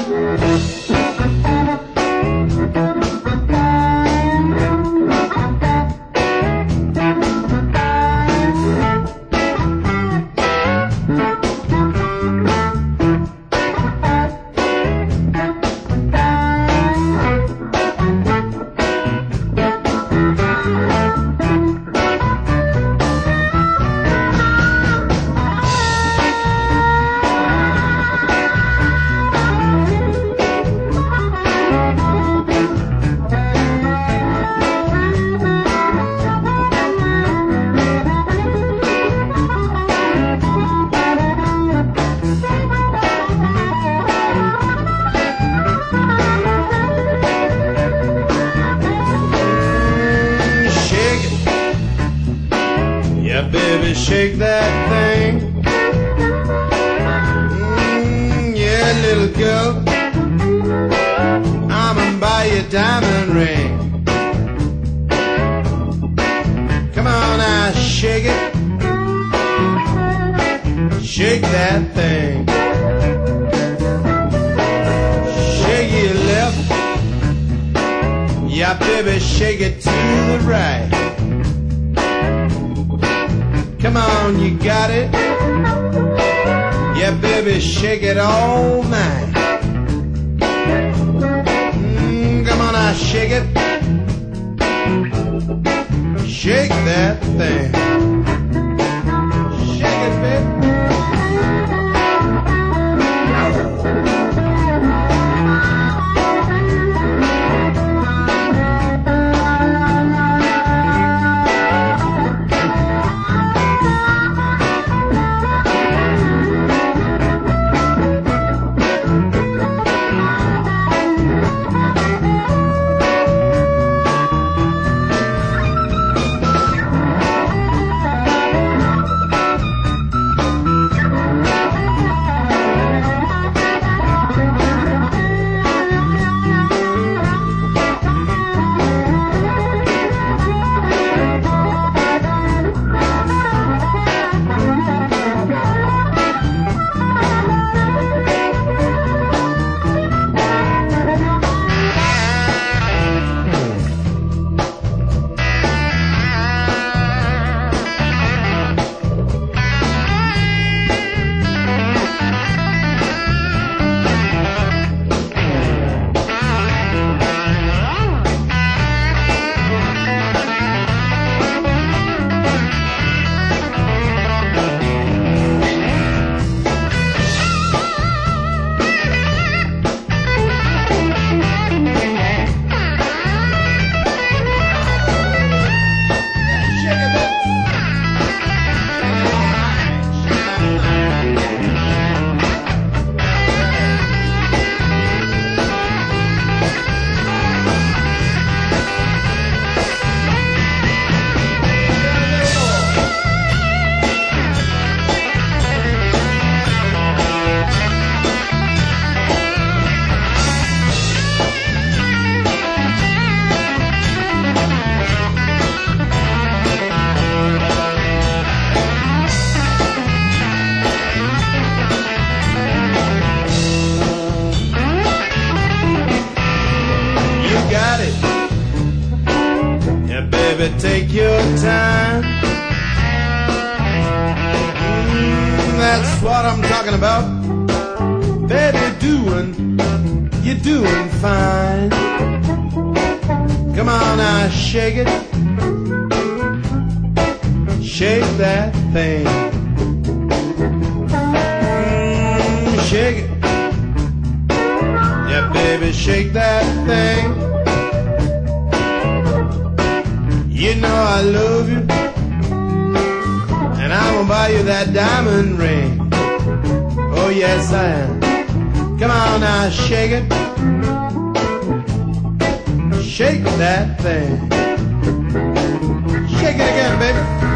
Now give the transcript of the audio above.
Baby, shake that thing. Yeah, little girl, I'ma buy you a diamond ring. Come on now, shake it. Shake that thing. Shake your left. Yeah, baby, shake it to the right. Come on, you got it. Yeah, baby, shake it all night. Come on, now, shake it. Shake that thing. Shake it, baby. Baby, take your time. That's what I'm talking about. Baby, you're doing fine. Come on now, shake it. Shake that thing. Shake it. Yeah, baby, shake that thing. You know I love you, and I'm gonna buy you that diamond ring. Oh yes I am. Come on now, shake it. Shake that thing. Shake it again, baby.